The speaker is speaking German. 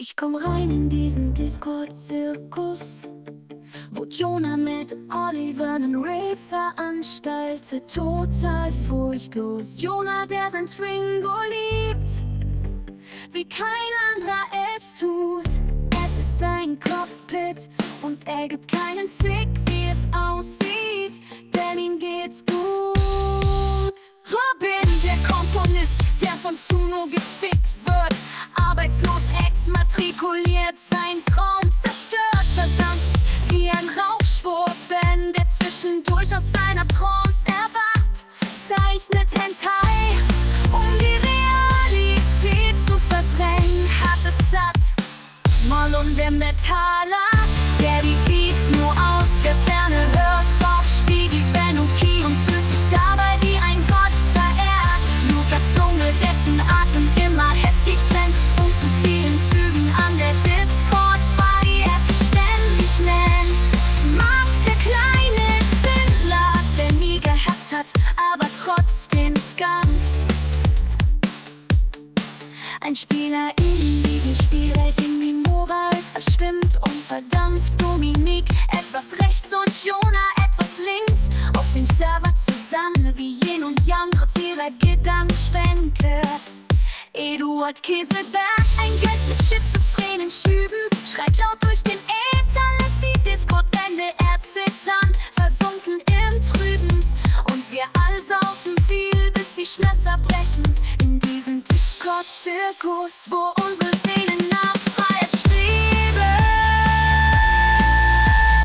Ich komm rein in diesen Discord-Zirkus, wo Jonah mit Oliver nen Rave veranstaltet. Total furchtlos, Jonah, der sein Twingo liebt, wie kein anderer es tut. Es ist sein Cockpit und er gibt keinen Fick, wie es aussieht, denn ihm geht's gut. Robin, der Komponist, der von Suno gefickt wird, arbeitslos exmatrikuliert, sein Traum zerstört, verdammt, wie ein Rauchschwurbel, der zwischendurch aus seiner Trance erwacht, zeichnet Hentai, um die Realität zu verdrängen, hat es satt. Mollum, der Metaller, der die Beats nur aus der Ferne hört, Bauchspiegel, Benuki und fühlt sich dabei wie ein Gott verehrt. Lukas Lunge, dessen Atem immer heftig brennt, und zu vielen Zügen an der Discord-Party er sich ständig nennt. Mark, der kleine Schwindler, der nie gehabt hat, aber trotzdem skankt. Ein Spieler in diesem Spielwelt, in die Moral verschwimmt und verdampft. Dominik etwas rechts und Jonah etwas links, auf dem Server zusammen wie Yin und Yang, trotz ihrer Gedankenschwenke. Eduard Kieselberg, ein Geist mit schizophrenen Schüben, schreit laut durch den Äther, lässt die Discord-Wände erzittern, versunken im Trüben. Und wir alle saufen viel, bis die Schlösser brechen, in diesem Discord-Zirkus, wo